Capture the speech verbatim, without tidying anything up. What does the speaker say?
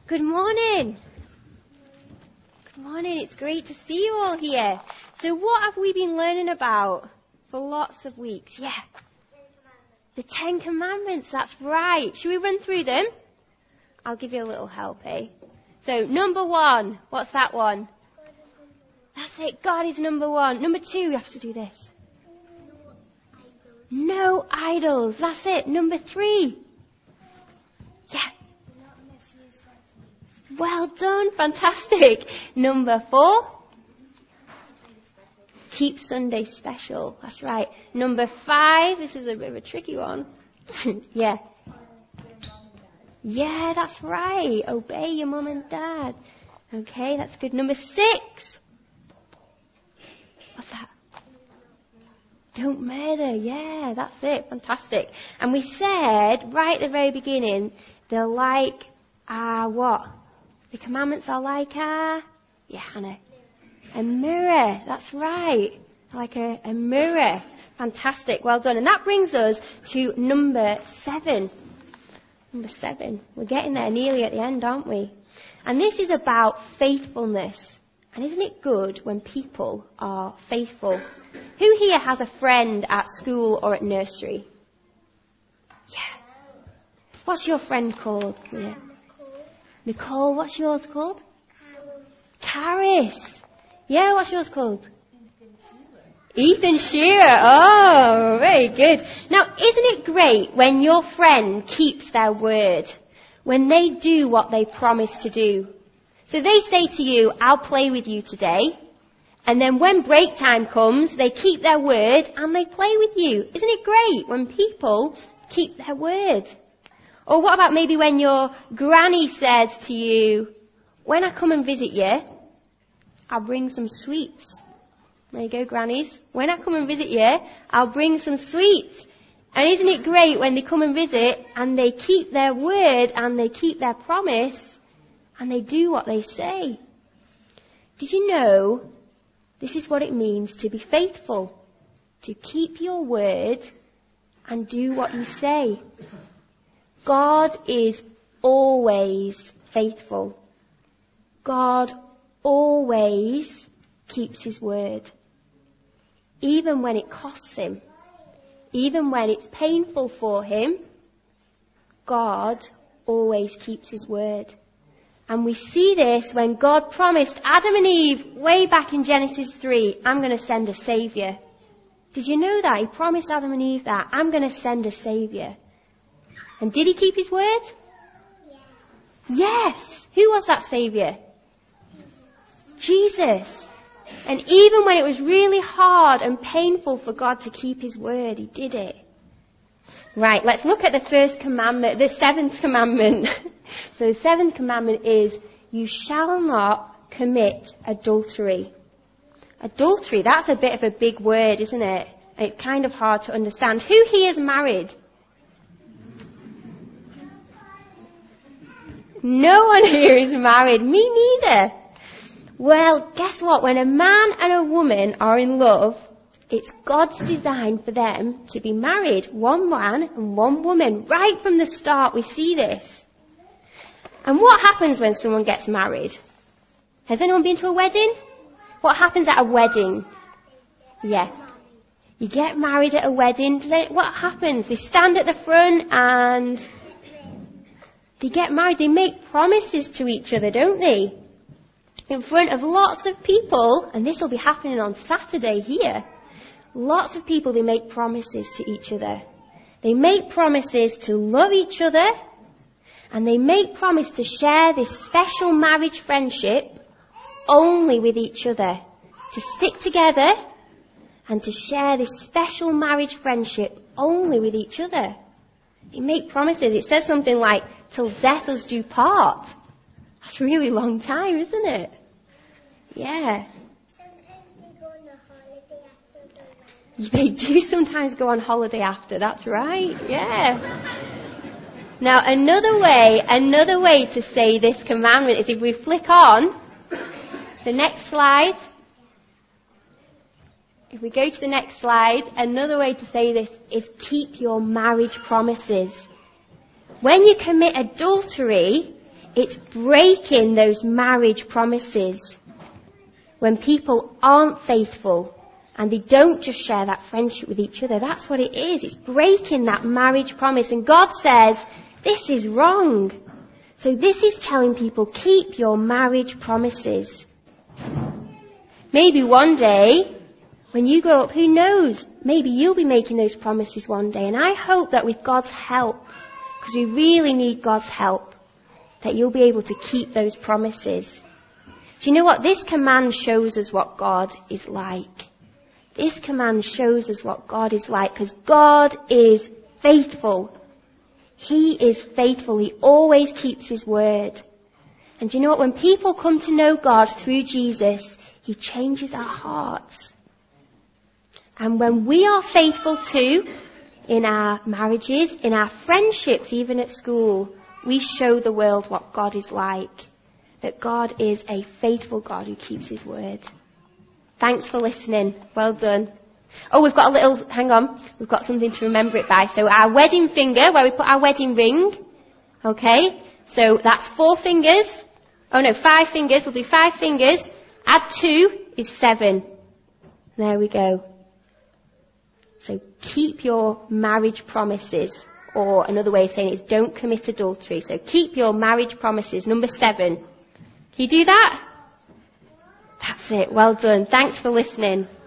Good morning. Good morning. It's great to see you all here. So what have we been learning about for lots of weeks? Yeah. The Ten Commandments. That's right. Should we run through them? I'll give you a little help, eh? So number one. What's that one? That's it. God is number one. Number two, we have to do this. No idols. That's it. Number three. Yeah. Well done. Fantastic. Number four. Keep Sunday special. That's right. Number five. This is a bit of a tricky one. yeah. Yeah, that's right. Obey your mum and dad. Okay, that's good. Number six. What's that? Don't murder. Yeah, that's it. Fantastic. And we said right at the very beginning, they're like, ah, uh, what? The commandments are like a, yeah, Hannah, a mirror. That's right. Like a, a mirror. Fantastic. Well done. And that brings us to number seven. Number seven. We're getting there nearly at the end, aren't we? And this is about faithfulness. And isn't it good when people are faithful? Who here has a friend at school or at nursery? Yeah. What's your friend called? Yeah. Nicole, what's yours called? Caris. Caris. Yeah, what's yours called? Ethan Shearer. Oh, very good. Now, isn't it great when your friend keeps their word? When they do what they promise to do? So they say to you, I'll play with you today. And then when break time comes, they keep their word and they play with you. Isn't it great when people keep their word? Or what about maybe when your granny says to you, when I come and visit you, I'll bring some sweets. There you go, grannies. When I come and visit you, I'll bring some sweets. And isn't it great when they come and visit and they keep their word and they keep their promise and they do what they say? Did you know this is what it means to be faithful? To keep your word and do what you say. God is always faithful. God always keeps his word. Even when it costs him. Even when it's painful for him. God always keeps his word. And we see this when God promised Adam and Eve way back in Genesis three, I'm going to send a saviour. Did you know that? He promised Adam and Eve that. I'm going to send a saviour. And did he keep his word? Yes. Yes. Who was that saviour? Jesus. Jesus. And even when it was really hard and painful for God to keep his word, he did it. Right, let's look at the first commandment, the seventh commandment. So the seventh commandment is, you shall not commit adultery. Adultery, that's a bit of a big word, isn't it? And it's kind of hard to understand. Who here is married? No one here is married. Me neither. Well, guess what? When a man and a woman are in love, it's God's design for them to be married. One man and one woman. Right from the start, we see this. And what happens when someone gets married? Has anyone been to a wedding? What happens at a wedding? Yeah. You get married at a wedding. What happens? They stand at the front and they get married. They make promises to each other, don't they? In front of lots of people. And this will be happening on Saturday here. Lots of people, they make promises to each other. They make promises to love each other. And they make promise to share this special marriage friendship only with each other. To stick together and to share this special marriage friendship only with each other. They make promises. It says something like, till death us do part. That's a really long time, isn't it? Yeah. They do sometimes go on holiday after, that's right, yeah. Now another way, another way to say this commandment is if we flick on the next slide. If we go to the next slide, another way to say this is keep your marriage promises. When you commit adultery, It's breaking those marriage promises. When people aren't faithful and they don't just share that friendship with each other, that's what it is. It's breaking that marriage promise. And God says, this is wrong. So this is telling people, keep your marriage promises. Maybe one day, when you grow up, who knows? Maybe you'll be making those promises one day. And I hope that with God's help, because we really need God's help, that you'll be able to keep those promises. Do you know what? This command shows us what God is like. This command shows us what God is like, because God is faithful. He is faithful. He always keeps his word. And do you know what? When people come to know God through Jesus, he changes our hearts. And when we are faithful too, in our marriages, in our friendships, even at school, we show the world what God is like. That God is a faithful God who keeps his word. Thanks for listening. Well done. Oh, we've got a little, hang on, we've got something to remember it by. So our wedding finger, where we put our wedding ring, okay, so that's four fingers. Oh no, five fingers, we'll do five fingers. Add two is seven. There we go. So keep your marriage promises, or another way of saying it is don't commit adultery. So keep your marriage promises, number seven. Can you do that? That's it, well done. Thanks for listening.